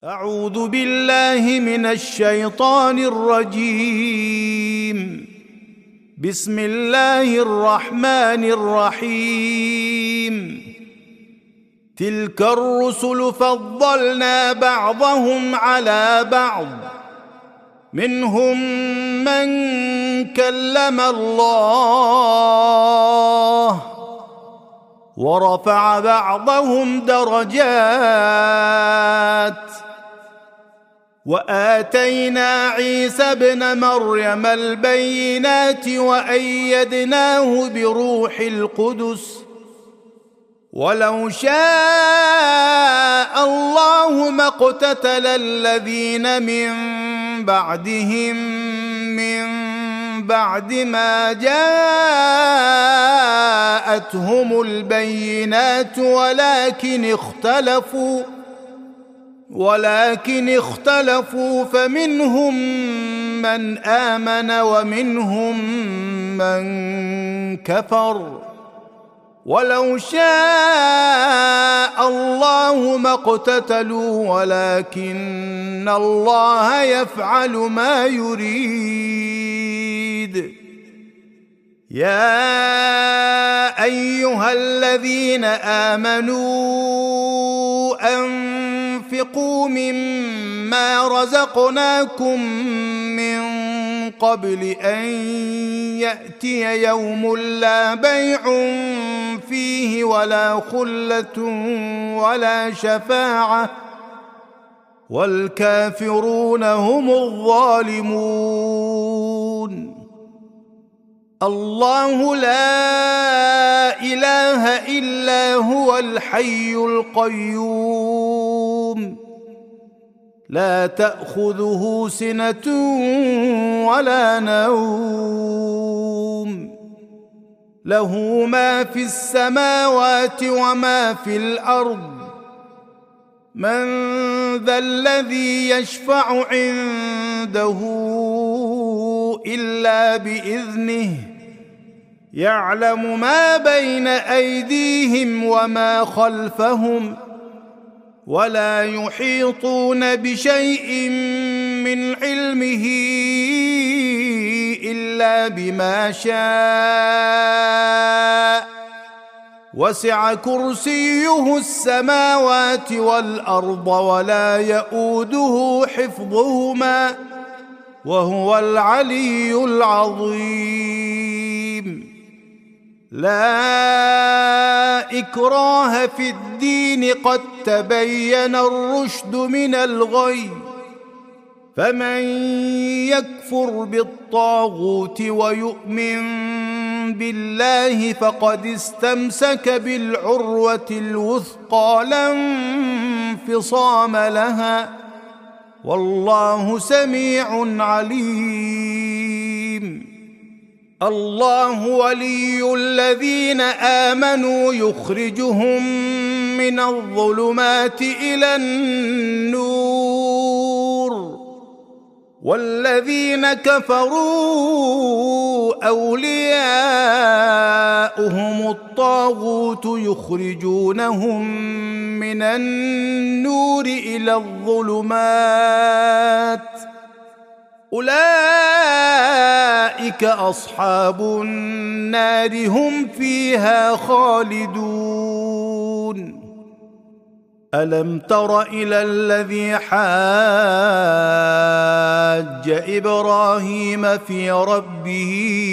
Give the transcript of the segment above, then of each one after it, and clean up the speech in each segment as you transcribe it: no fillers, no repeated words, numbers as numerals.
أعوذ بالله من الشيطان الرجيم. بسم الله الرحمن الرحيم. تلك الرسل فضلنا بعضهم على بعض، منهم من كلم الله ورفع بعضهم درجات، وآتينا عيسى ابن مريم البينات وأيدناه بروح القدس، ولو شاء الله ما اقتتل الذين من بعدهم من بعد ما جاءتهم البينات ولكن اختلفوا فمنهم من آمن ومنهم من كفر، ولو شاء الله ما اقتتلوا ولكن الله يفعل ما يريد. يا أيها الذين آمنوا أنفقوا مما رزقناكم من قبل أن يأتي يوم لا بيع فيه ولا خلة ولا شفاعة والكافرون هم الظالمون. الله لا إله إلا هو الحي القيوم، لا تأخذه سنة ولا نوم، له ما في السماوات وما في الأرض. من ذا الذي يشفع عنده إلا بإذنه، يعلم ما بين أيديهم وما خلفهم، ولا يحيطون بشيء من علمه إلا بما شاء، وسع كرسيه السماوات والأرض ولا يؤوده حفظهما وهو العلي العظيم. لا إكراه في الدين، قد تبين الرشد من الغي، فمن يكفر بالطاغوت ويؤمن بالله فقد استمسك بالعروة الوثقى لا انفصام لها، والله سميع عليم. الله ولي الذين آمنوا يخرجهم من الظلمات إلى النور، والذين كفروا أولياؤهم الطاغوت يخرجونهم من النور إلى الظلمات، أولئك أصحاب النار هم فيها خالدون. ألم تر إلى الذي حاج إبراهيم في ربه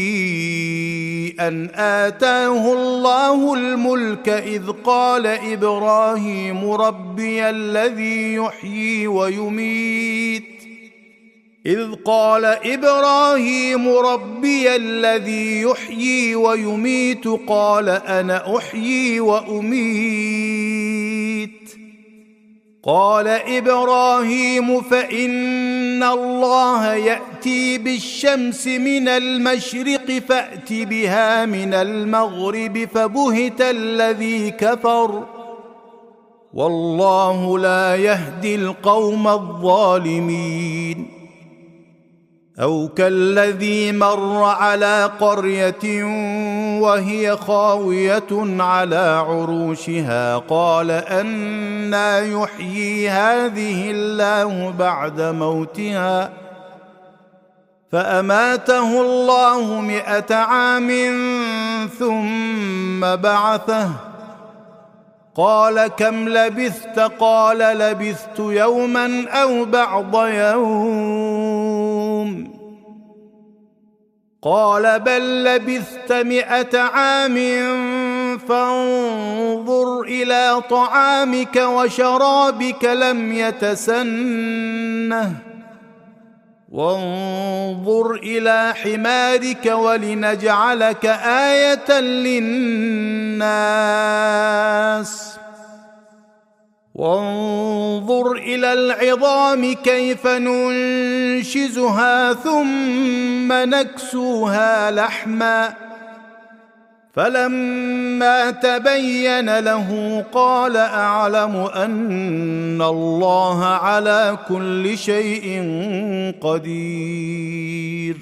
أن آتاه الله الملك إذ قال إبراهيم ربي الذي يحيي ويميت قال أنا أحيي وأميت. قال إبراهيم فإن الله يأتي بالشمس من المشرق فأت بها من المغرب، فبهت الذي كفر، والله لا يهدي القوم الظالمين. أو كالذي مر على قرية وهي خاوية على عروشها قال أنى يحيي هذه الله بعد موتها فأماته الله 100 عام ثم بعثه قال كم لبثت قال لبثت يوما أو بعض يوم قال بل لبثت 100 عام فانظر إلى طعامك وشرابك لم يتسنه وانظر إلى حمارك ولنجعلك آية للناس وانظر إلى العظام كيف ننشزها ثم نكسوها لحما فلما تبين له قال أعلم أن الله على كل شيء قدير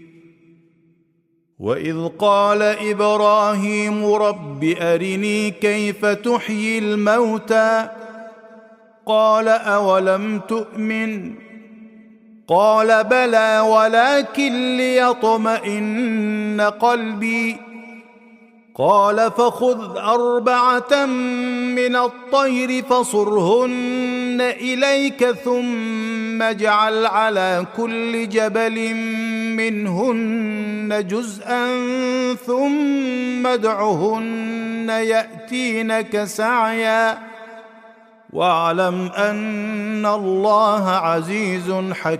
وإذ قال إبراهيم رب أرني كيف تحيي الموتى قال أولم تؤمن قال بلى ولكن ليطمئن قلبي قال فخذ 4 من الطير فصرهن إليك ثم اجعل على كل جبل منهن جزءا ثم ادعهن يأتينك سعيا واعلم أن الله عزيز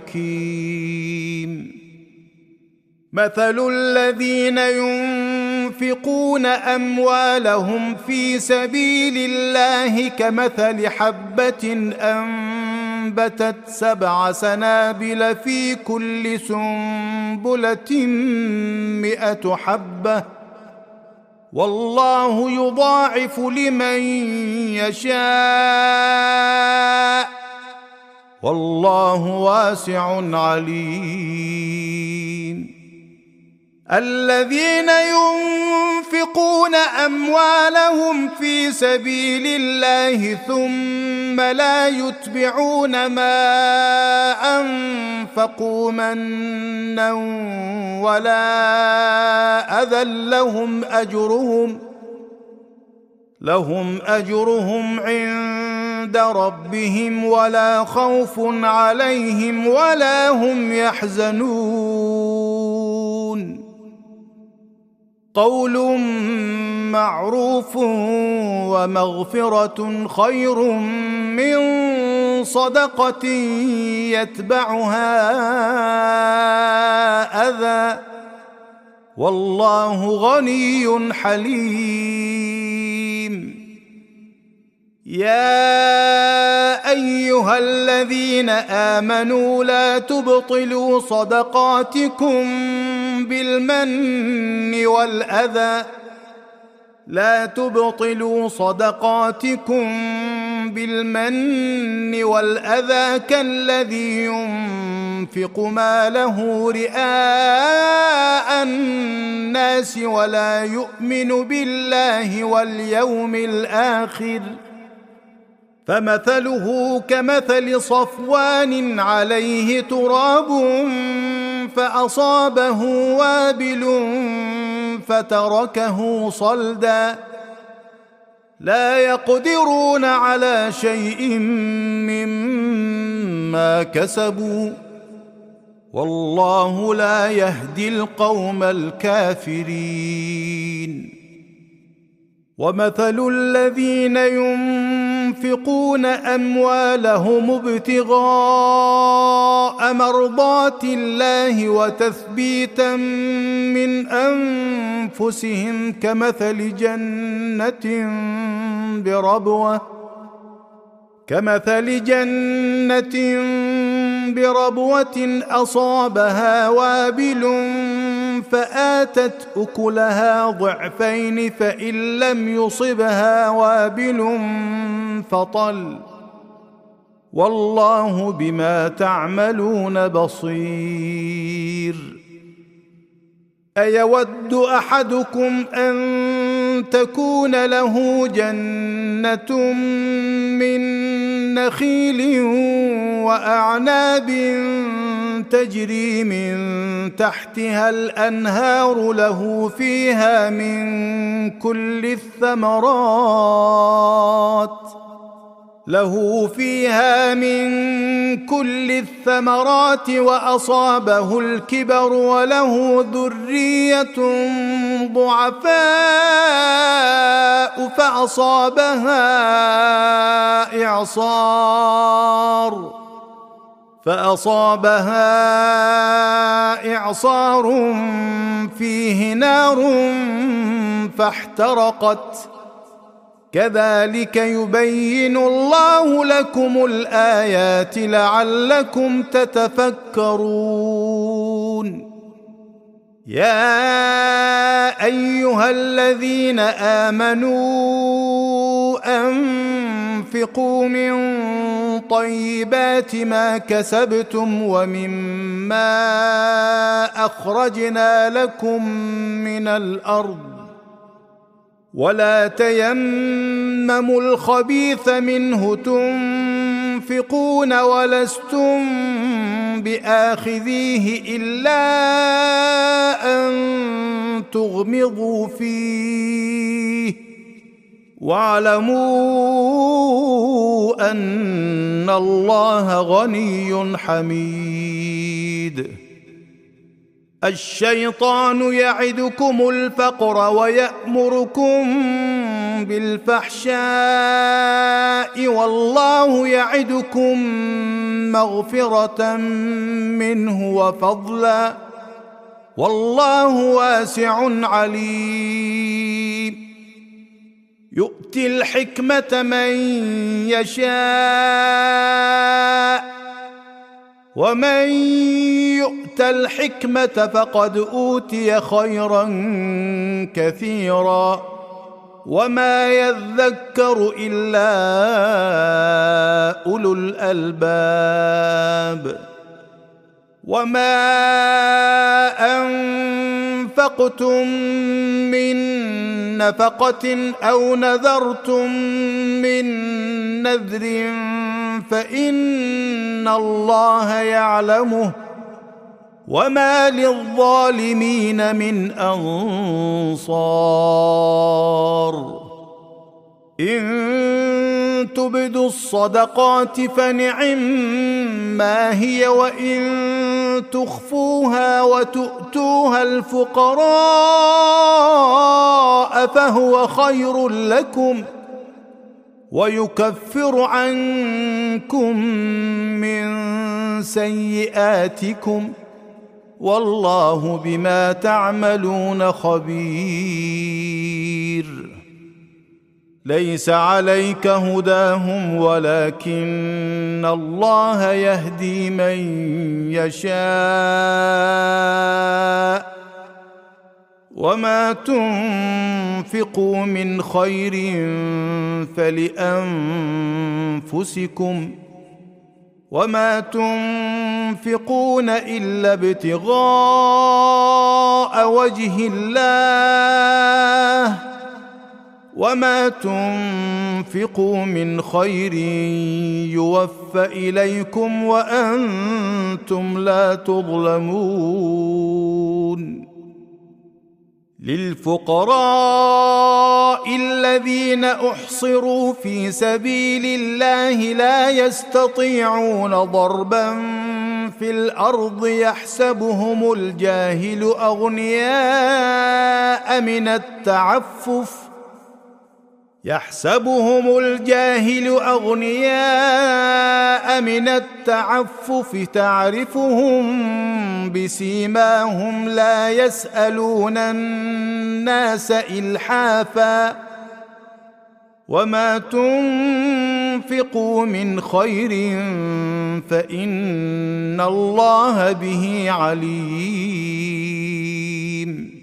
حكيم مثل الذين ينفقون أموالهم في سبيل الله كمثل حبة أنبتت 7 سنابل في كل سنبلة 100 حبة والله يضاعف لمن يشاء والله واسع عليم الذين ينفقون أموالهم في سبيل الله ثم لا يتبعون ما أنفقوا منا ولا أذى لهم أجرهم عند ربهم ولا خوف عليهم ولا هم يحزنون قول معروف ومغفرة خير من صدقة يتبعها أذى والله غني حليم يا أيها الذين آمنوا لا تبطلوا صدقاتكم بالمن والأذى كالذي ينفق ماله رئاء الناس ولا يؤمن بالله واليوم الآخر فمثله كمثل صفوان عليه تراب فأصابه وابل فتركه صلدا لا يقدرون على شيء مما كسبوا والله لا يهدي القوم الكافرين ومثل الذين ينفقون أموالهم ابتغاء مرضات الله وتثبيتا من أنفسهم كمثل جنة بربوة أصابها وابل فآتت أكلها ضعفين فإن لم يصبها وابل فطل والله بما تعملون بصير. أيود أحدكم أن تكون له جنة من نخيل وأعناب تجري من تحتها الأنهار له فيها من كل الثمرات وأصابه الكبر وله ذرية ضعفاء فأصابها إعصار فيه نار فاحترقت. كذلك يبين الله لكم الآيات لعلكم تتفكرون. يا أيها الذين آمنوا أنفقوا من طيبات ما كسبتم ومما أخرجنا لكم من الأرض ولا تيمموا الخبيث منه تنفقون ولستم بآخذيه إلا أن تغمضوا فيه واعلموا أن الله غني حميد. الشيطان يعدكم الفقر ويأمركم بالفحشاء والله يعدكم مغفرة منه وفضلا والله واسع عليم. يؤتي الحكمة من يشاء ومن يؤت الحكمة فقد أوتي خيرا كثيرا وما يذكر إلا أولو الألباب. وما أنفقتم من نفقة أو نذرتم من نذر فإن الله يعلمه وما للظالمين من أنصار. إن تبدوا الصدقات فنعما هي وإن تخفوها وتؤتوها الفقراء فهو خير لكم ويكفر عنكم من سيئاتكم والله بما تعملون خبير. ليس عليك هداهم ولكن الله يهدي من يشاء وما تنفقوا من خير فلأنفسكم وما تنفقون إلا ابتغاء وجه الله وما تنفقوا من خير يوفى إليكم وأنتم لا تظلمون. للفقراء الذين أحصروا في سبيل الله لا يستطيعون ضربا في الأرض يحسبهم الجاهل أغنياء من التعفف تعرفهم بسيماهم لا يسألون الناس إلحافا وما تنفقوا من خير فإن الله به عليم.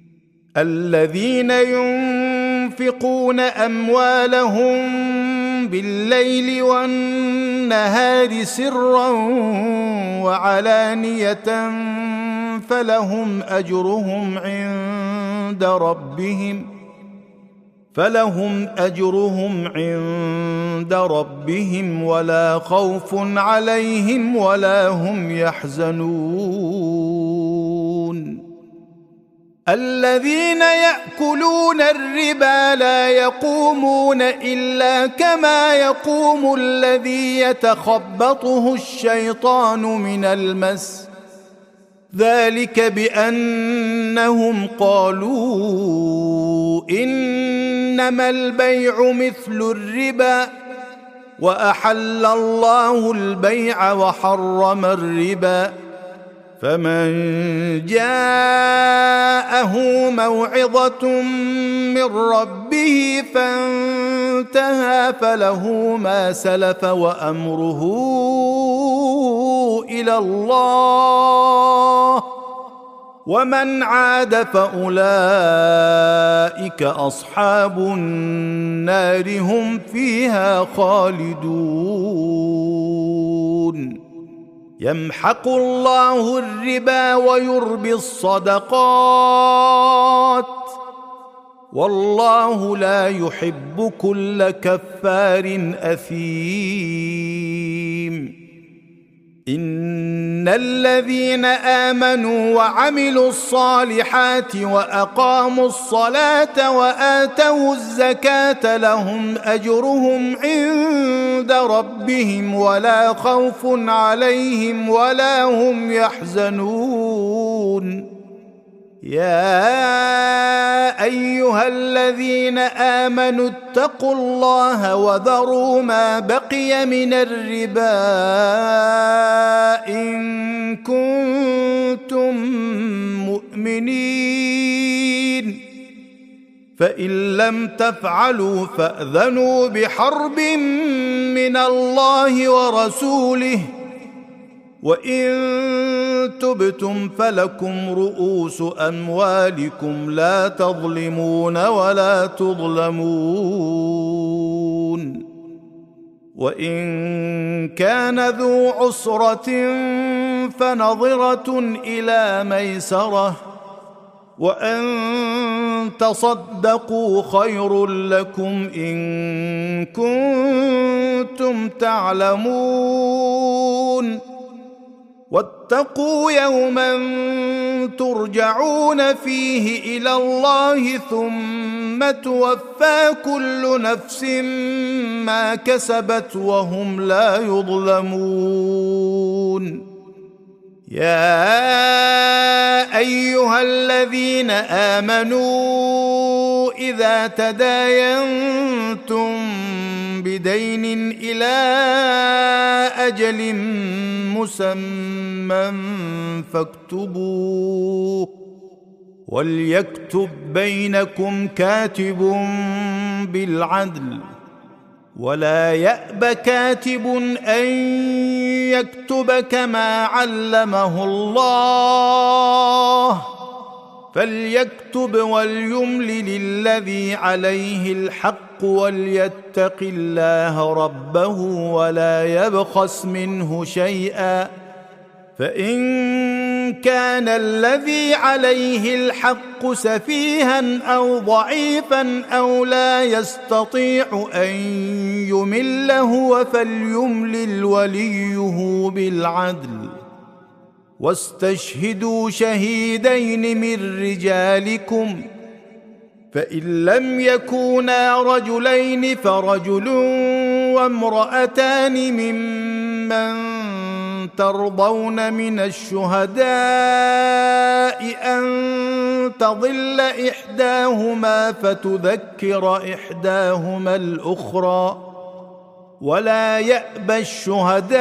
الذين ينفقون أموالهم بالليل والنهار سرا وعلانية فلهم أجرهم عند ربهم ولا خوف عليهم ولا هم يحزنون الذين يأكلون الربا لا يقومون إلا كما يقوم الذي يتخبطه الشيطان من المس ذلك بأنهم قالوا إنما البيع مثل الربا وأحل الله البيع وحرم الربا فمن جاءه موعظة من ربه فانتهى فله ما سلف وأمره إلى الله ومن عاد فأولئك أصحاب النار هم فيها خالدون يمحق الله الربا ويربي الصدقات والله لا يحب كل كفار أثيم إن الذين آمنوا وعملوا الصالحات وأقاموا الصلاة وآتوا الزكاة لهم أجرهم عند ربهم ولا خوف عليهم ولا هم يحزنون يا أيها الذين آمنوا اتقوا الله وذروا ما بقي من الربا إن كنتم مؤمنين فإن لم تفعلوا فأذنوا بحرب من الله ورسوله وإن تبتم فلكم رؤوس أموالكم لا تظلمون ولا تظلمون وإن كان ذو عسرة فنظرة إلى ميسرة وأن تصدقوا خير لكم إن كنتم تعلمون واتقوا يوما ترجعون فيه إلى الله ثم توفى كل نفس ما كسبت وهم لا يظلمون يا أيها الذين آمنوا إذا تداينتم بدين إلى أجل مسمى فاكتبوه وليكتب بينكم كاتب بالعدل ولا يأب كاتب أن يكتب كما علمه الله فليكتب وليملل الذي عليه الحق وليتق الله ربه ولا يبخس منه شيئا فإن كان الذي عليه الحق سفيها أو ضعيفا أو لا يستطيع أن يمل هو فليملل وليه بالعدل واستشهدوا شهيدين من رجالكم فإن لم يكونا رجلين فرجل وامرأتان ممن ترضون من الشهداء أن تضل إحداهما فتذكر إحداهما الأخرى ولا يأبى الشهداء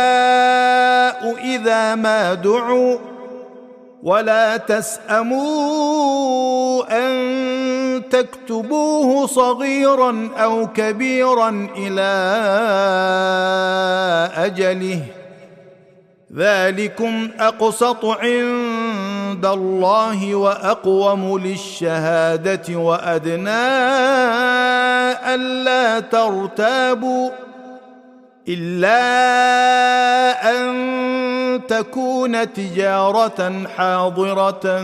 إذا ما دعوا ولا تسأموا أن تكتبوه صغيرا أو كبيرا إلى أجله ذلكم أقسط عند عند الله وأقوم للشهادة وأدنى ألا ترتابوا إلا أن تكون تجارة حاضرة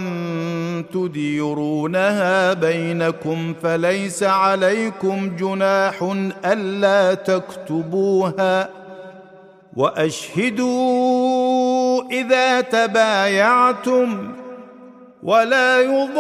تديرونها بينكم فليس عليكم جناح ألا تكتبوها وأشهدوا إذا تبايعتم ولا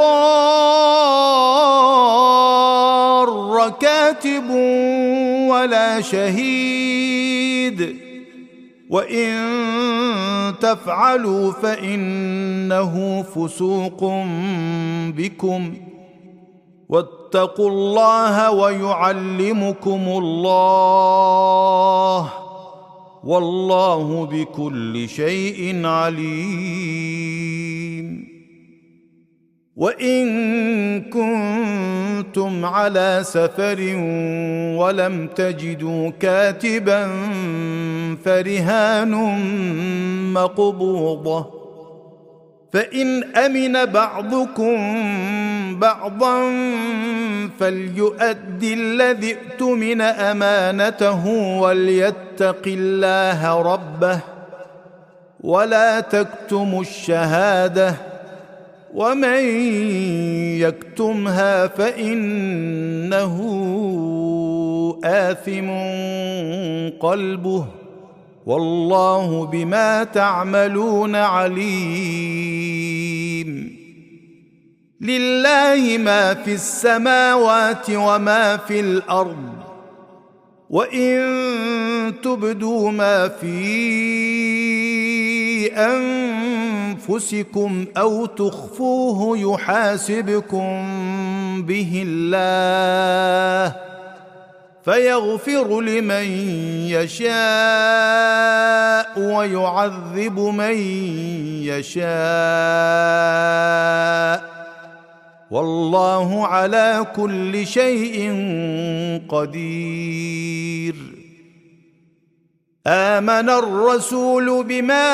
يضار كاتب ولا شهيد وإن تفعلوا فإنه فسوق بكم واتقوا الله ويعلمكم الله والله بكل شيء عليم. وإن كنتم على سفر ولم تجدوا كاتبا فرهان مقبوضة فإن أمن بعضكم بعضا فليؤدي الذي اؤتمن أمانته وليتق الله ربه ولا تكتموا الشهادة ومن يكتمها فإنه آثم قلبه والله بما تعملون عليم. لله ما في السماوات وما في الأرض وإن تبدوا ما في أنفسكم أو تخفوه يحاسبكم به الله فيغفر لمن يشاء ويعذب من يشاء والله على كل شيء قدير. آمن الرسول بما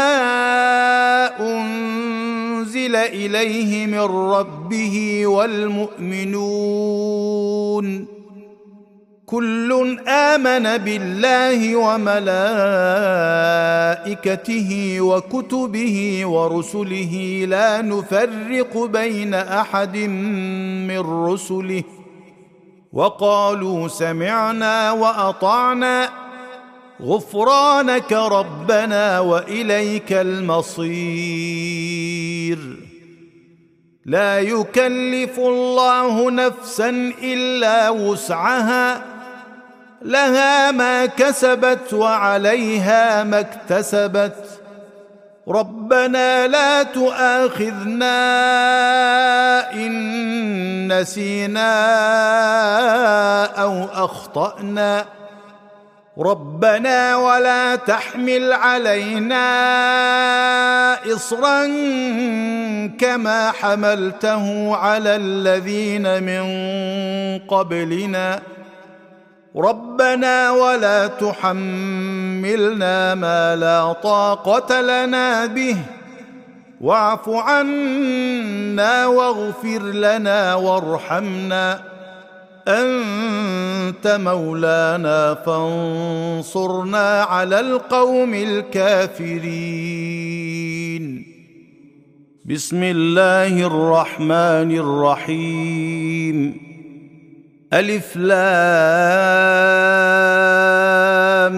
أنزل إليه من ربه والمؤمنون كل آمن بالله وملائكته وكتبه ورسله لا نفرق بين أحد من رسله وقالوا سمعنا وأطعنا غفرانك ربنا وإليك المصير. لا يكلف الله نفسا إلا وسعها لها ما كسبت وعليها ما اكتسبت ربنا لا تؤاخذنا إن نسينا أو أخطأنا ربنا ولا تحمل علينا إصرا كما حملته على الذين من قبلنا ربنا ولا تحملنا ما لا طاقة لنا به واعف عنا واغفر لنا وارحمنا أنت مولانا فانصرنا على القوم الكافرين. بسم الله الرحمن الرحيم. ألف لام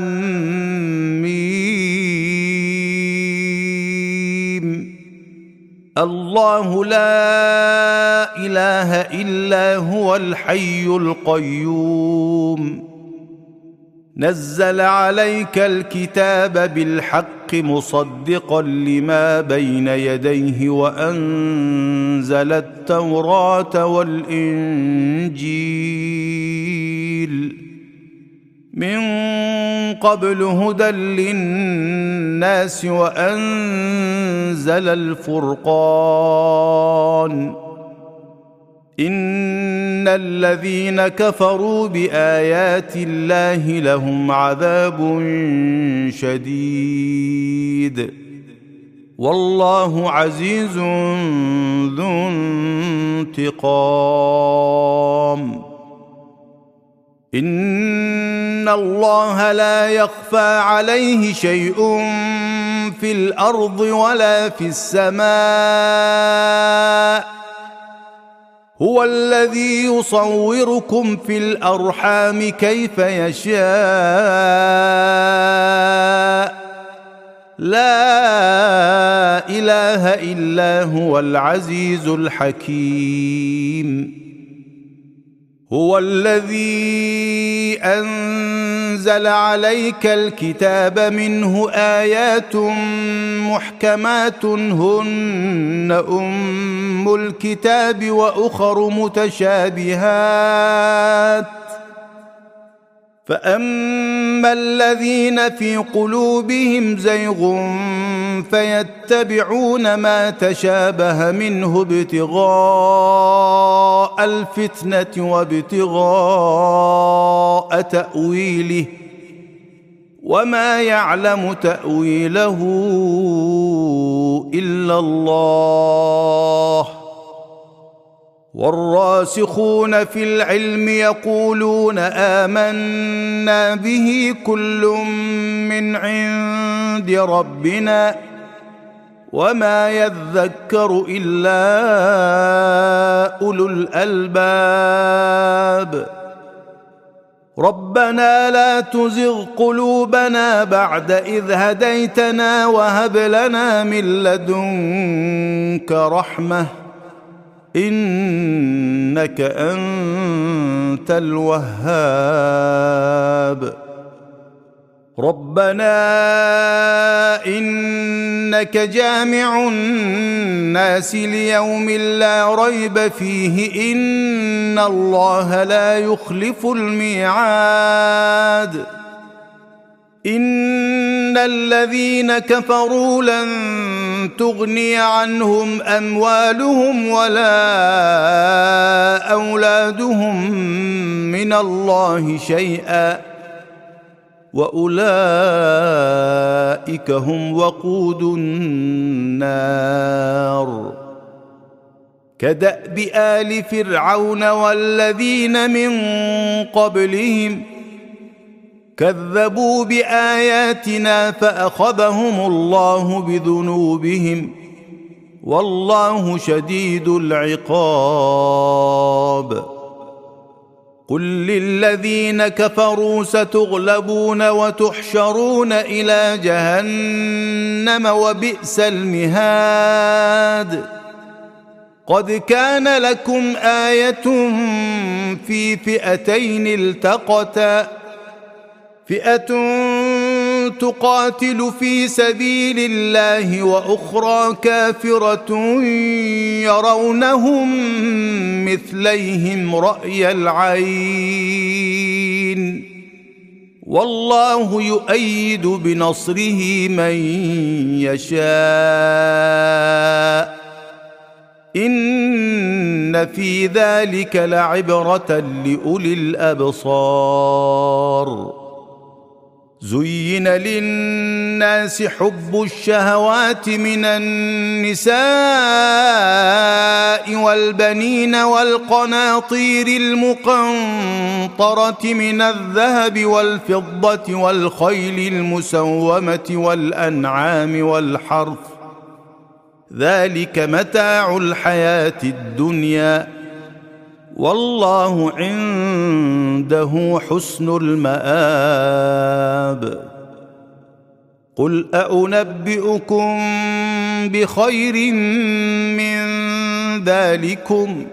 ميم. الله لا إله إلا هو الحي القيوم نزل عليك الكتاب بالحق مصدقا لما بين يديه وأنزل التوراة والإنجيل من قبل هدى للناس وأنزل الفرقان إن الذين كفروا بآيات الله لهم عذاب شديد والله عزيز ذو انتقام. إن الله لا يخفى عليه شيء في الأرض ولا في السماء. هو الذي يصوركم في الأرحام كيف يشاء. لا إله إلا هو العزيز الحكيم. هو الذي أنزل عليك الكتاب منه آيات محكمات هن أم الكتاب وأخر متشابهات. فأما الذين في قلوبهم زيغ فيتبعون ما تشابه منه ابتغاء الفتنة وابتغاء تأويله وما يعلم تأويله إلا الله. والراسخون في العلم يقولون آمنا به كل من عند ربنا وما يذكر إلا أولو الألباب. ربنا لا تزغ قلوبنا بعد إذ هديتنا وهب لنا من لدنك رحمة إنك أنت الوهاب. ربنا إنك جامع الناس ليوم لا ريب فيه إن الله لا يخلف الميعاد. إن الذين كفروا لن تغني عنهم أموالهم ولا أولادهم من الله شيئا وأولئك هم وقود النار. كدأب آل فرعون والذين من قبلهم كذبوا بآياتنا فأخذهم الله بذنوبهم والله شديد العقاب. قل للذين كفروا ستغلبون وتحشرون إلى جهنم وبئس المهاد. قد كان لكم آية في فئتين التقتا فئة تقاتل في سبيل الله وأخرى كافرة يرونهم مثليهم رأي العين والله يؤيد بنصره من يشاء إن في ذلك لعبرة لأولي الأبصار. زين للناس حب الشهوات من النساء والبنين والقناطير المقنطرة من الذهب والفضة والخيل المسومة والأنعام والحرث ذلك متاع الحياة الدنيا والله عنده حسن المآب. قل أنبئكم بخير من ذلكم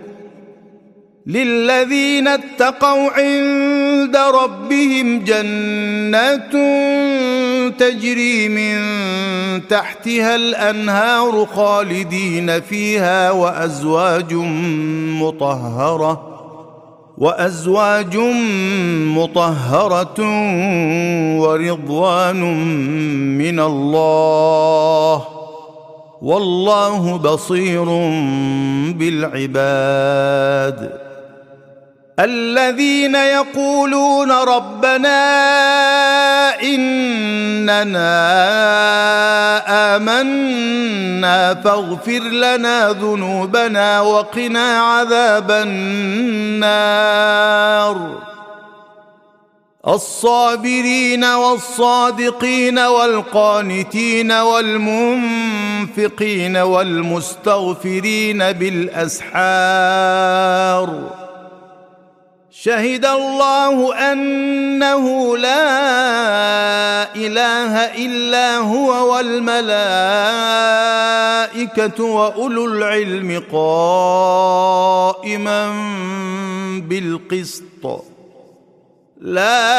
للذين اتقوا عند ربهم جنات تجري من تحتها الأنهار خالدين فيها وأزواج مطهرة ورضوان من الله والله بصير بالعباد. الذين يقولون ربنا إننا آمنا فاغفر لنا ذنوبنا وقنا عذاب النار الصابرين والصادقين والقانتين والمنفقين والمستغفرين بالأسحار شهد الله أنه لا إله إلا هو والملائكة وأولو العلم قائما بالقسط لا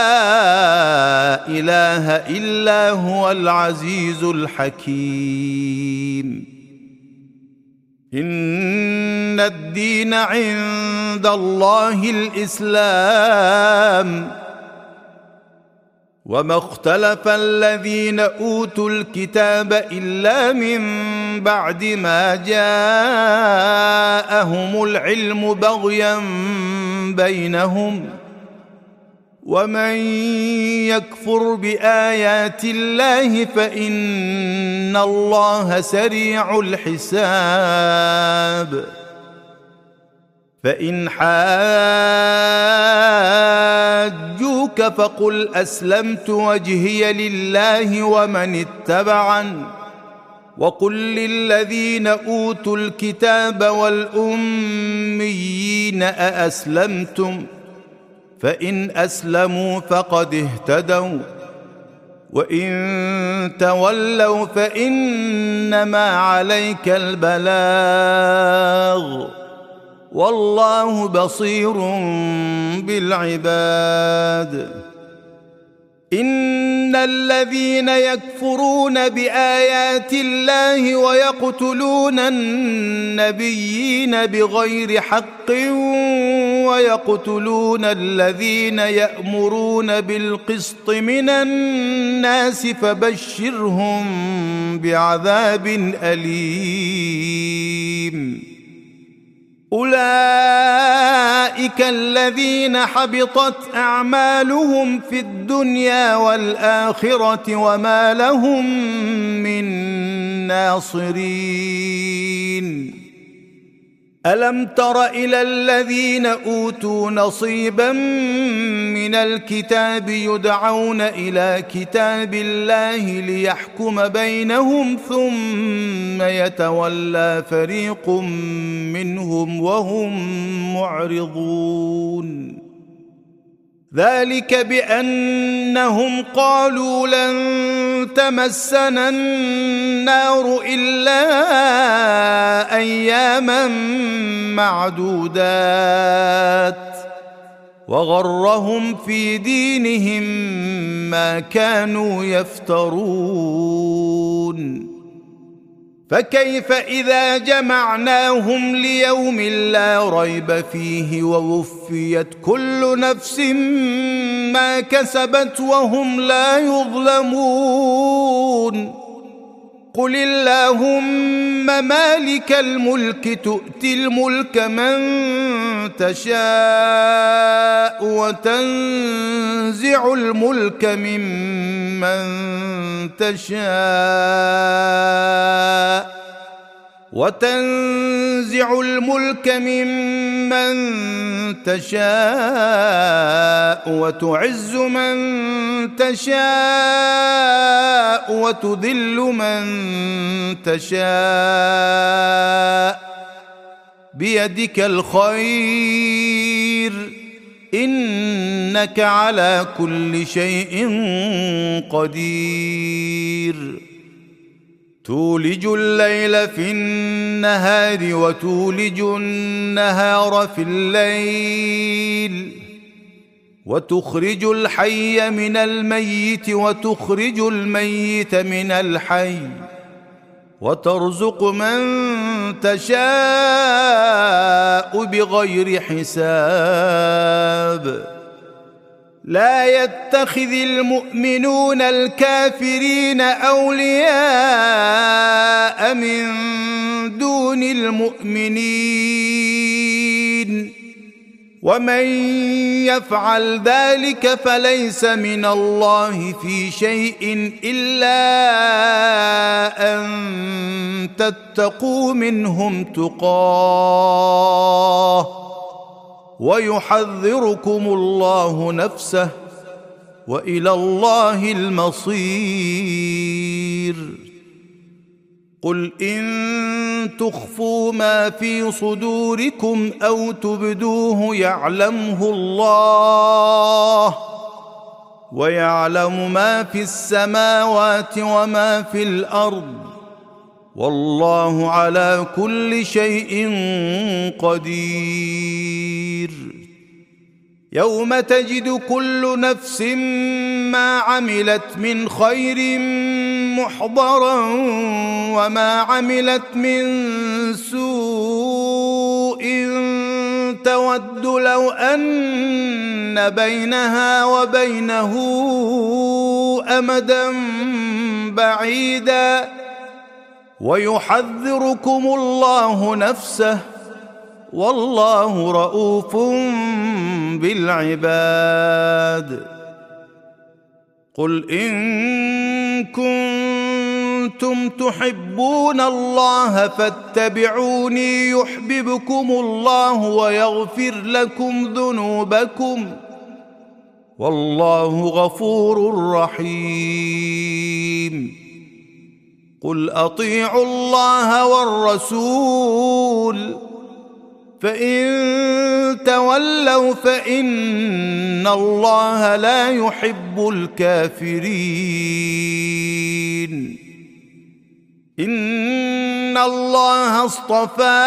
إله إلا هو العزيز الحكيم إن الدين عند الله الإسلام وما اختلف الذين أوتوا الكتاب إلا من بعد ما جاءهم العلم بغيا بينهم ومن يكفر بآيات الله فإن الله سريع الحساب فإن حاجوك فقل أسلمت وجهي لله ومن اتبعن وقل للذين أوتوا الكتاب والأميين أأسلمتم فإن أسلموا فقد اهتدوا وإن تولوا فإنما عليك البلاغ والله بصير بالعباد إن الذين يكفرون بآيات الله ويقتلون النبيين بغير حق ويقتلون الذين يأمرون بالقسط من الناس فبشرهم بعذاب أليم أولئك الذين حبطت أعمالهم في الدنيا والآخرة وما لهم من ناصرين ألم تر إلى الذين أوتوا نصيبا من الكتاب يدعون إلى كتاب الله ليحكم بينهم ثم يتولى فريق منهم وهم معرضون ذلك بأنهم قالوا لن تمسنا النار إلا أياما معدودات وغرهم في دينهم ما كانوا يفترون فكيف إذا جمعناهم ليوم لا ريب فيه ووفيت كل نفس ما كسبت وهم لا يظلمون قل اللهم مالك الملك تؤتي الملك من تشاء وتنزع الملك ممن تشاء وتنزع الملك ممن تشاء وتعز من تشاء وتذل من تشاء بيدك الخير إنك على كل شيء قدير تولج الليل في النهار وتولج النهار في الليل وتخرج الحي من الميت وتخرج الميت من الحي وترزق من تشاء بغير حساب لا يتخذ المؤمنون الكافرين أولياء من دون المؤمنين ومن يفعل ذلك فليس من الله في شيء إلا أن تتقوا منهم تقاه ويحذركم الله نفسه وإلى الله المصير. قل إن تخفوا ما في صدوركم أو تبدوه يعلمه الله ويعلم ما في السماوات وما في الأرض والله على كل شيء قدير. يوم تجد كل نفس ما عملت من خير محضرا وما عملت من سوء تود لو أن بينها وبينه أمدا بعيدا ويحذركم الله نفسه والله رؤوف بالعباد. قل إن كنتم تحبون الله فاتبعوني يحببكم الله ويغفر لكم ذنوبكم والله غفور رحيم. قل أطيعوا الله والرسول فإن تولوا فإن الله لا يحب الكافرين. إن الله اصطفى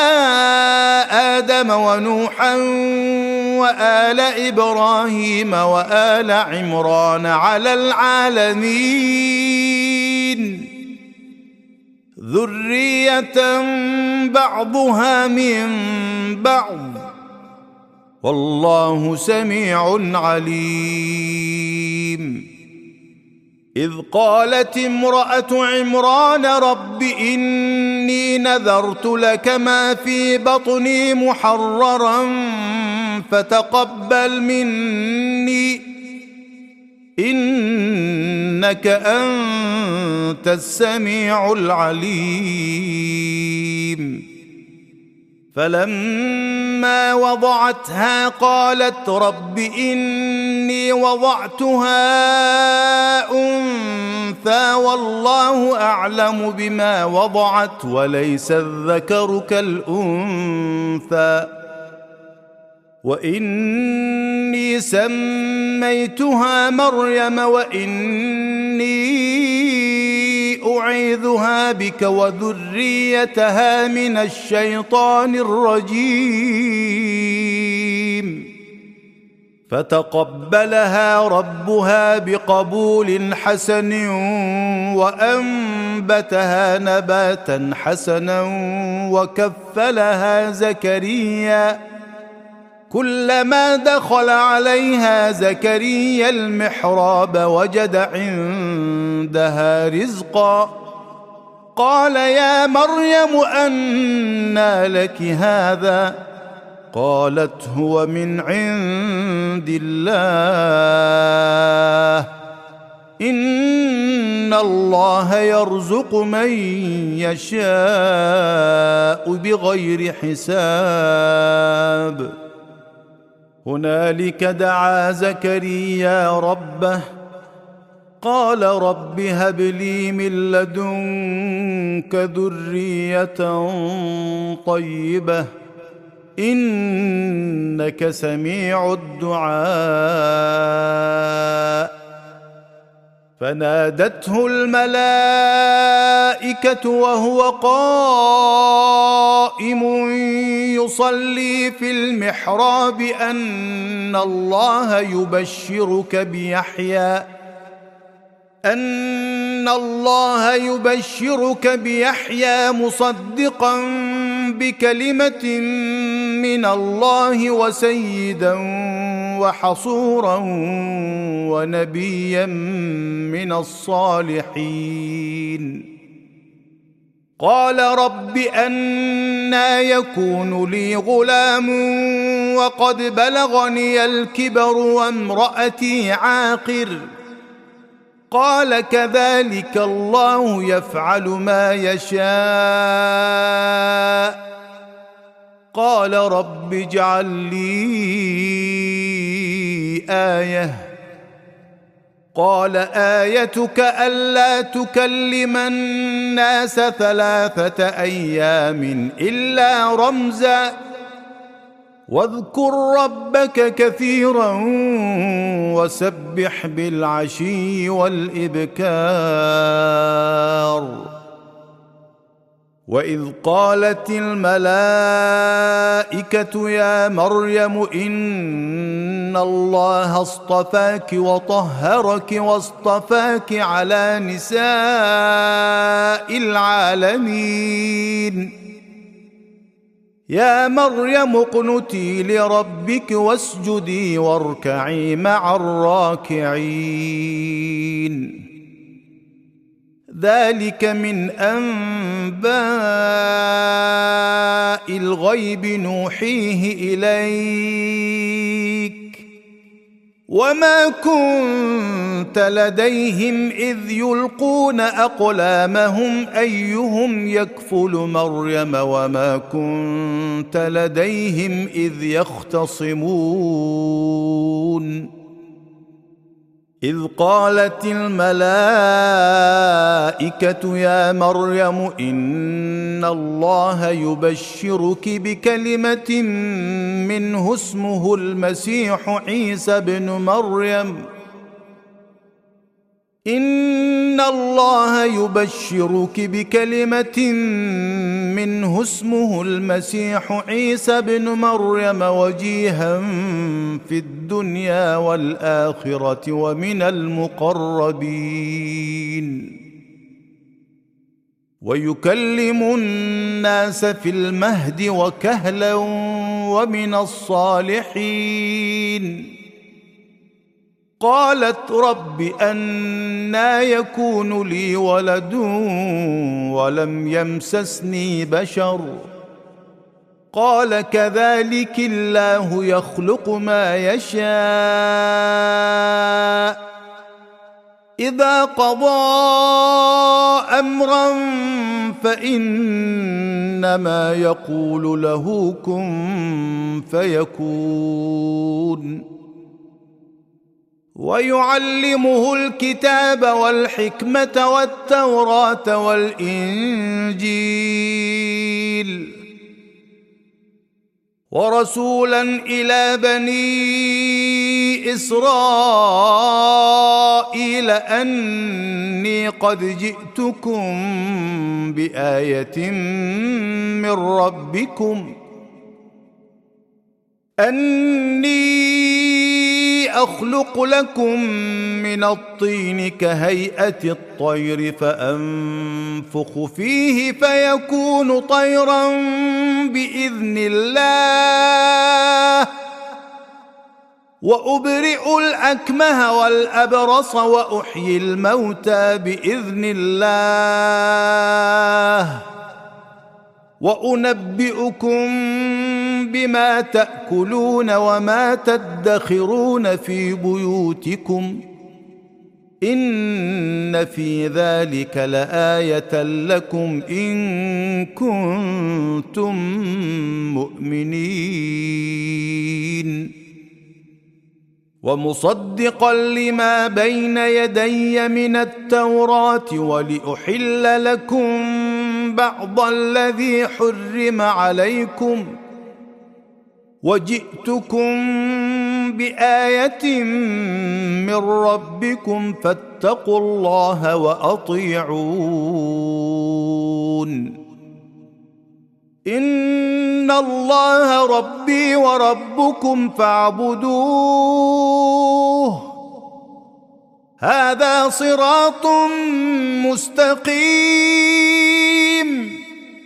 آدم ونوحا وآل إبراهيم وآل عمران على العالمين ذرية بعضها من بعض والله سميع عليم. إذ قالت امرأة عمران رب إني نذرت لك ما في بطني محررا فتقبل مني إنك أنت السميع العليم. فلما وضعتها قالت رب إني وضعتها أنثى والله أعلم بما وضعت وليس الذكر كالأنثى وإني سميتها مريم وإني أعيذها بك وذريتها من الشيطان الرجيم. فتقبلها ربها بقبول حسن وأنبتها نباتا حسنا وكفلها زكريا كلما دخل عليها زكريا المحراب وجد عندها رزقا قال يا مريم أنى لك هذا قالت هو من عند الله إن الله يرزق من يشاء بغير حساب. هنالك دعا زكريا ربه قال رب هب لي من لدنك ذرية طيبة إنك سميع الدعاء. فنادته الملائكة وهو قائم يصلي في المحراب أن الله يبشرك بيحيى مصدقا بكلمة من الله وسيدا وحصورا ونبيا من الصالحين. قال رب أنى يكون لي غلام وقد بلغني الكبر وامرأتي عاقر قال كذلك الله يفعل ما يشاء قال رب اجعل لي آية قال آيتك ألا تكلم الناس 3 أيام إلا رمزا واذكر ربك كثيرا وسبح بالعشي والإبكار وإذ قالت الملائكة يا مريم إن الله اصطفاك وطهرك واصطفاك على نساء العالمين يا مريم اقنتي لربك واسجدي واركعي مع الراكعين ذلك من أنباء الغيب نوحيه إليك وما كنت لديهم إذ يلقون أقلامهم أيهم يكفل مريم وما كنت لديهم إذ يختصمون إذ قالت الملائكة يا مريم إن الله يبشرك بكلمة منه اسمه المسيح عيسى بن مريم إن الله يبشرك بكلمة منه اسمه المسيح عيسى بن مريم وجيها في الدنيا والآخرة ومن المقربين ويكلم الناس في المهد وكهلا ومن الصالحين قالت رب أنى يكون لي ولد ولم يمسسني بشر قال كذلك الله يخلق ما يشاء إذا قضى أمرا فإنما يقول له كن فيكون ويعلمه الكتاب والحكمة والتوراة والإنجيل ورسولا إلى بني إسرائيل أني قد جئتكم بآية من ربكم أني أخلق لكم من الطين كهيئة الطير فأنفخ فيه فيكون طيرا بإذن الله وأبرئ الأكمه والأبرص وأحيي الموتى بإذن الله وأنبئكم بما تأكلون وما تدخرون في بيوتكم إن في ذلك لآية لكم إن كنتم مؤمنين ومصدقا لما بين يدي من التوراة ولأحل لكم بعض الذي حرم عليكم وجئتكم بآية من ربكم فاتقوا الله وأطيعون إن الله ربي وربكم فاعبدوه هذا صراط مستقيم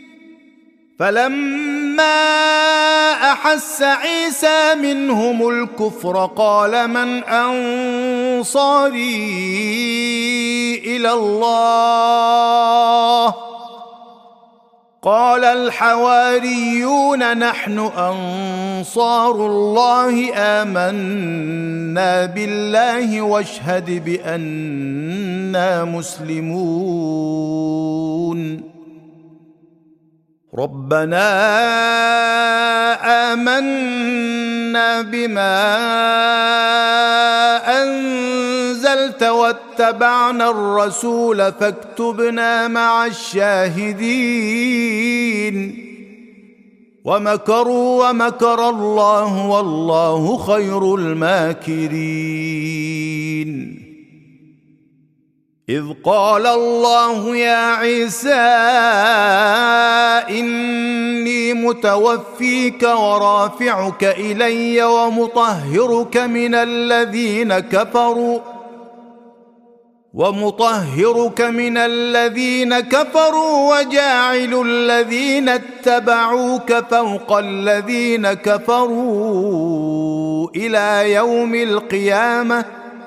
فلما أحس عيسى منهم الكفر قال من أنصاري إلى الله قال الحواريون نحن أنصار الله آمنا بالله واشهد بأننا مسلمون ربنا آمنا بما أنزلت واتبعنا الرسول فاكتبنا مع الشاهدين ومكروا ومكر الله والله خير الماكرين إذ قال الله يا عيسى إني متوفيك ورافعك إلي ومطهرك من الذين كفروا وجاعل الذين اتبعوك فوق الذين كفروا إلى يوم القيامة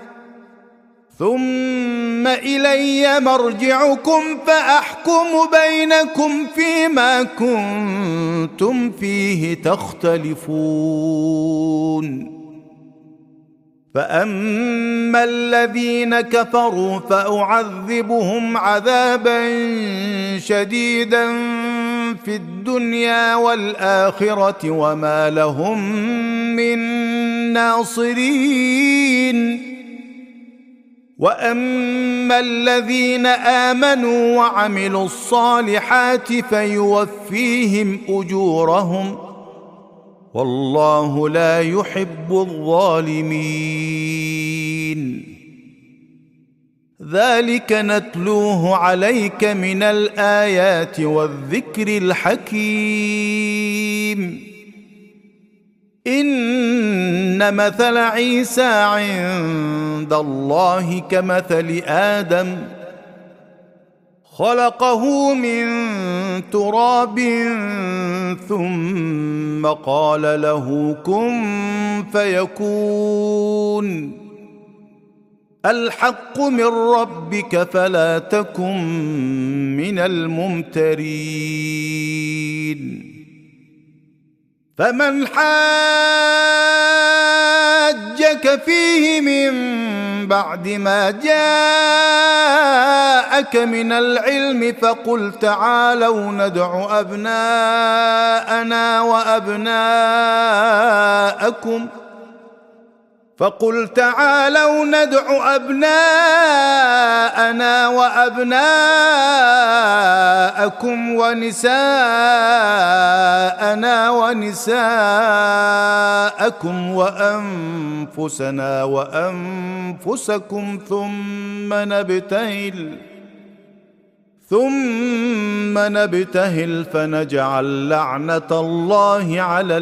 ثم إلي مرجعكم فأحكم بينكم فيما كنتم فيه تختلفون فأما الذين كفروا فأعذبهم عذابا شديدا في الدنيا والآخرة وما لهم من ناصرين وأما الذين آمنوا وعملوا الصالحات فيوفيهم أجورهم والله لا يحب الظالمين ذلك نتلوه عليك من الآيات والذكر الحكيم إن مثل عيسى عند الله كمثل آدم خلقه من تراب ثم قال له كن فيكون الحق من ربك فلا تكن من الممترين فمن حاجك فيه من بعد ما جاءك من العلم فقل تعالوا ندع أبناءنا وأبناءكم ونساءنا ونساءكم وأنفسنا وأنفسكم ثم نبتهل فنجعل لعنة الله على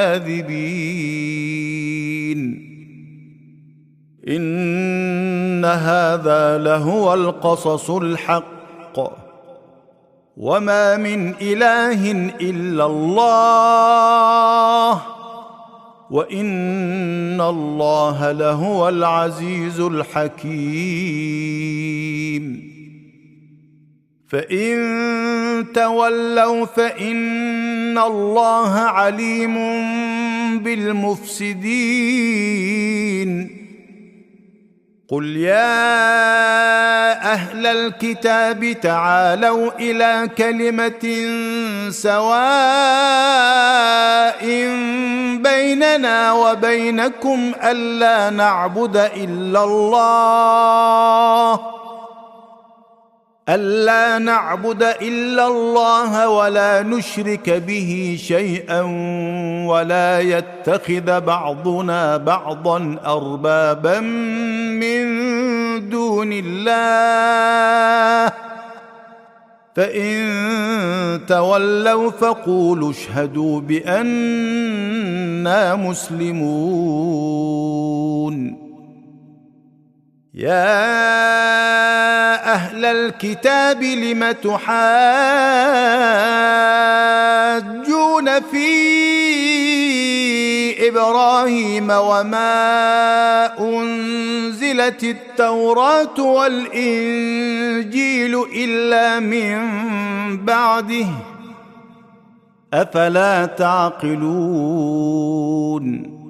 الكاذبين إن هذا لهو القصص الحق وما من إله إلا الله وإن الله لهو العزيز الحكيم فإن تولوا فإن الله عليم بالمفسدين قل يا أهل الكتاب تعالوا إلى كلمة سواء بيننا وبينكم ألا نعبد إلا الله ولا نشرك به شيئا ولا يتخذ بعضنا بعضا أربابا من دون الله فإن تولوا فقولوا اشهدوا بأننا مسلمون يا أهل الكتاب لم تحاجون في إبراهيم وما أنزلت التوراة والإنجيل إلا من بعده أفلا تعقلون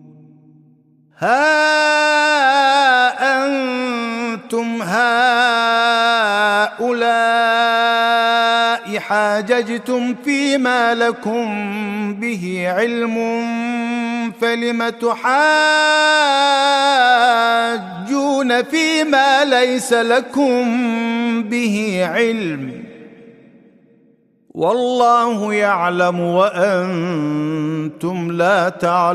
ها أنتم هؤلاء حاججتم فيما لكم به علم فلم تحاجون فيما ليس لكم به علم والله يعلم وأنتم لا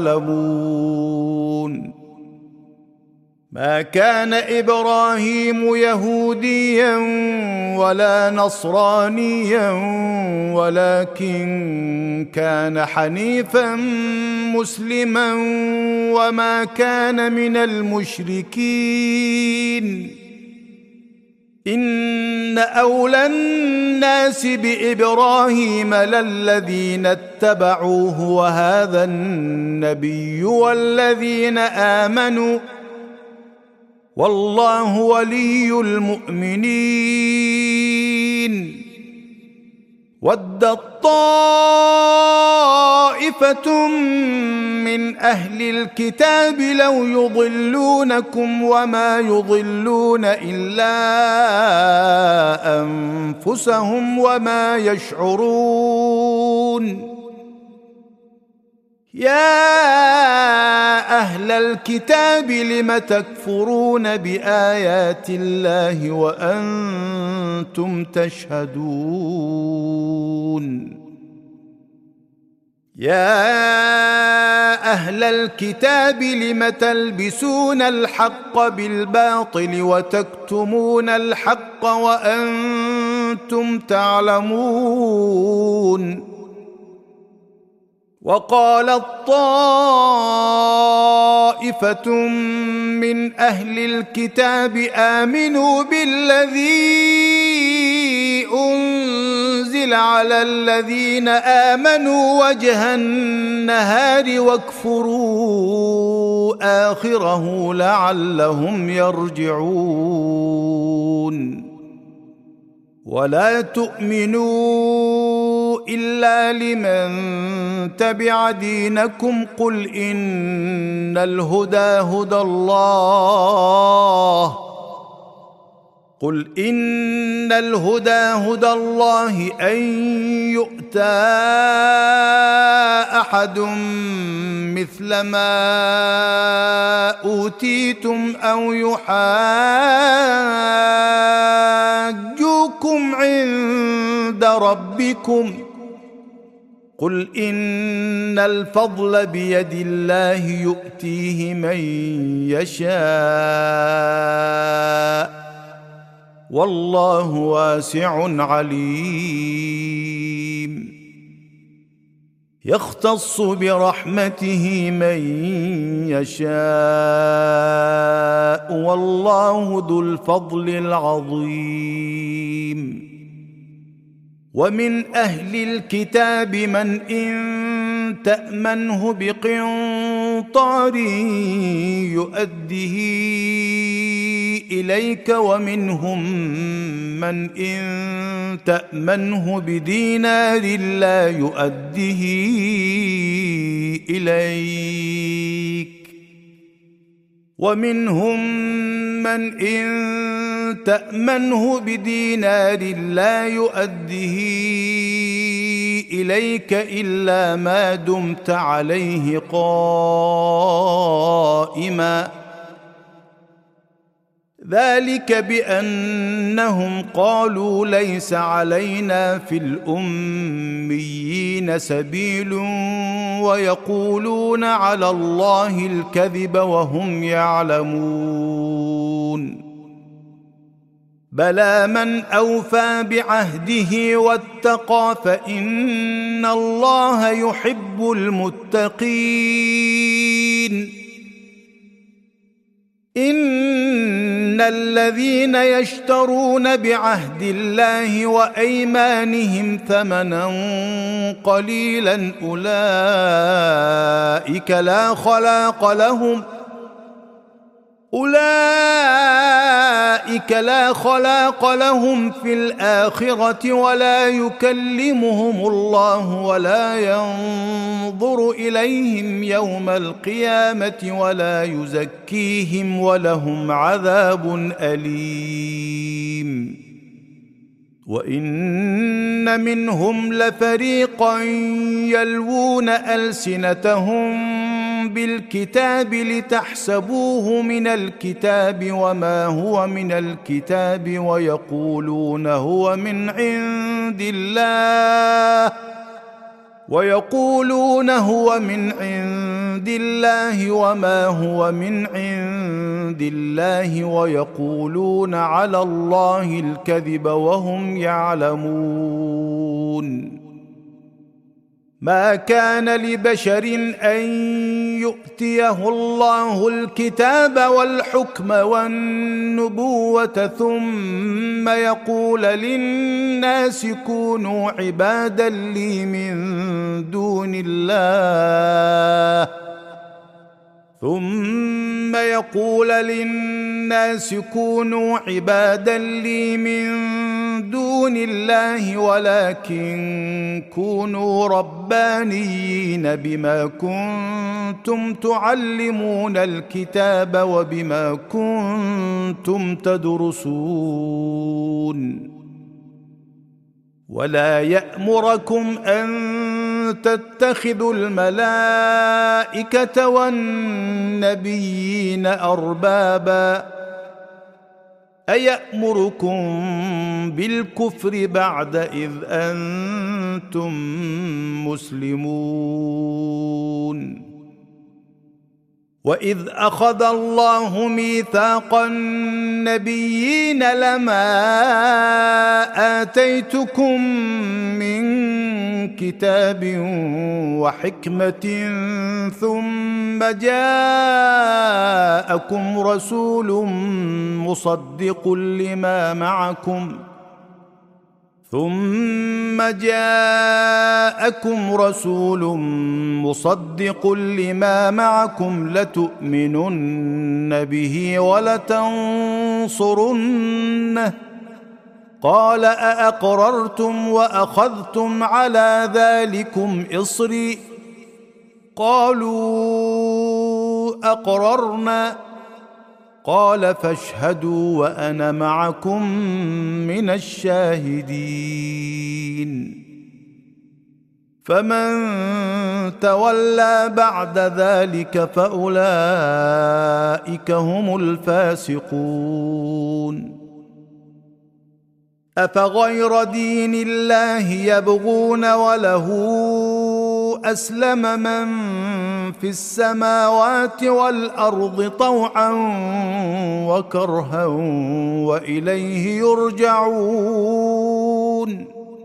تعلمون ما كان إبراهيم يهوديا ولا نصرانيا ولكن كان حنيفا مسلما وما كان من المشركين إن أولى الناس بإبراهيم للذين اتبعوه وهذا النبي والذين آمنوا والله ولي المؤمنين ودت طائفة من أهل الكتاب لو يضلونكم وما يضلون إلا أنفسهم وما يشعرون يا أهل الكتاب لم تكفرون بآيات الله وأنتم تشهدون يا أهل الكتاب لم تلبسون الحق بالباطل وتكتمون الحق وأنتم تعلمون وقالت طائفة من أهل الكتاب آمنوا بالذي أنزل على الذين آمنوا وجه النهار واكفروا آخره لعلهم يرجعون ولا تؤمنوا إلا لمن تبع دينكم قل إن الهدى هدى الله أن يؤتى أحد مثل ما أوتيتم أو يحاجوكم عند ربكم قل إن الفضل بيد الله يؤتيه من يشاء والله واسع عليم يختص برحمته من يشاء والله ذو الفضل العظيم ومن أهل الكتاب من إن تأمنه بقنطار يؤده إليك ومنهم من إن تأمنه بدينار لا يؤده إليك ومنهم من إن تأمنه بدينار لا يؤده إليك إلا ما دمت عليه قائما ذلك بأنهم قالوا ليس علينا في الأميين سبيل ويقولون على الله الكذب وهم يعلمون بلى من أوفى بعهده واتقى فإن الله يحب المتقين إن الذين يشترون بعهد الله وأيمانهم ثمنا قليلا أولئك لا خلاق لهم أولئك لا خلاق لهم في الآخرة ولا يكلمهم الله ولا ينظر إليهم يوم القيامة ولا يزكيهم ولهم عذاب أليم. وإن منهم لفريقا يلوون ألسنتهم بالكتاب لتحسبوه من الكتاب وما هو من الكتاب ويقولون هو من عند الله وما هو من عند الله ويقولون على الله الكذب وهم يعلمون. ما كان لبشر أن يؤتيه الله الكتاب والحكم والنبوة ثم يقول للناس كونوا عبادا لي من دون الله ولكن كونوا ربانيين بما كنتم تعلمون الكتاب وبما كنتم تدرسون. ولا يأمركم أن تتخذوا الملائكة والنبيين أربابا أيأمركم بالكفر بعد إذ أنتم مسلمون. وإذ أخذ الله ميثاق النبيين لما آتيتكم من كتاب وحكمة ثم جاءكم رسول مصدق لما معكم لتؤمنن به ولتنصرنه قال أأقررتم وأخذتم على ذلكم إصري قالوا أقررنا قال فاشهدوا وأنا معكم من الشاهدين. فمن تولى بعد ذلك فأولئك هم الفاسقون. أفغير دين الله يبغون وله أسلم من في السماوات والأرض طوعا وكرها وإليه يرجعون.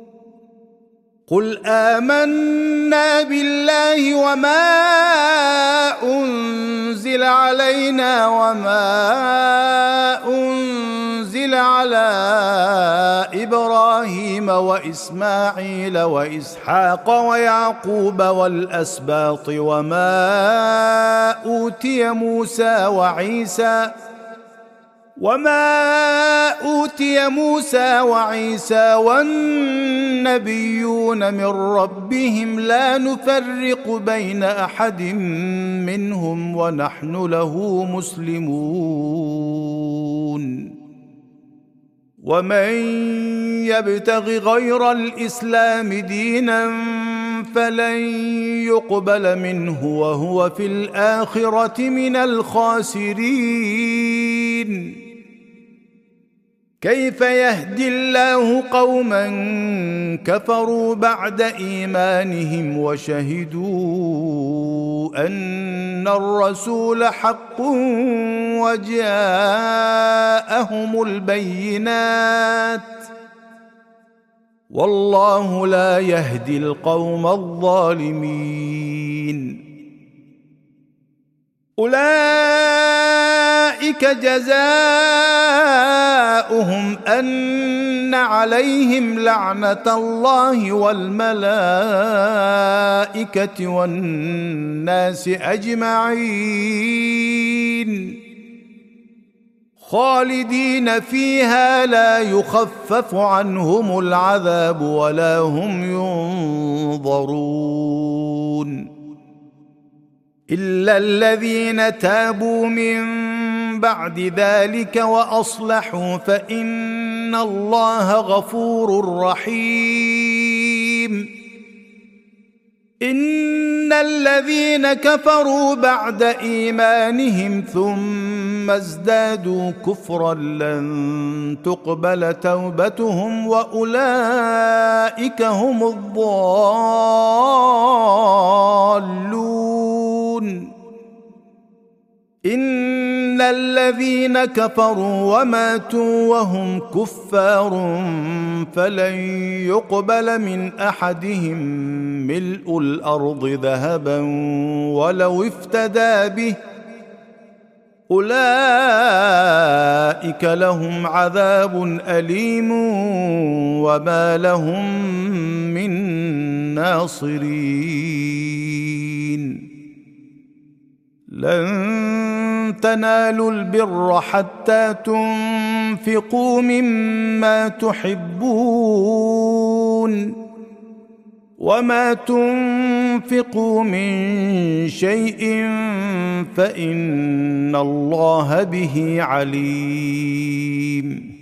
قل آمنا بالله وما أنزل علينا وما أنزل على إبراهيم وإسماعيل وإسحاق ويعقوب والأسباط وما أوتي موسى وعيسى والنبيون من ربهم لا نفرق بين أحد منهم ونحن له مسلمون. ومن يبتغ غير الإسلام دينا فلن يقبل منه وهو في الآخرة من الخاسرين. كيف يهدي الله قوما كفروا بعد إيمانهم وشهدوا أن الرسول حق وجاءهم البينات والله لا يهدي القوم الظالمين. أولئك جزاؤهم أن عليهم لعنة الله والملائكة والناس أجمعين خالدين فيها لا يخفف عنهم العذاب ولا هم ينظرون إلا الذين تابوا من بعد ذلك وأصلحوا فإن الله غفور رحيم إن الذين كفروا بعد إيمانهم ثم ازدادوا كفرا لن تقبل توبتهم وأولئك هم الضالون إن الذين كفروا وماتوا وهم كفار فلن يقبل من أحدهم ملء الأرض ذهبا ولو افتدى به أولئك لهم عذاب أليم وما لهم من ناصرين لن تنالوا البر حتى تنفقوا مما تحبون وما تنفقوا من شيء فإن الله به عليم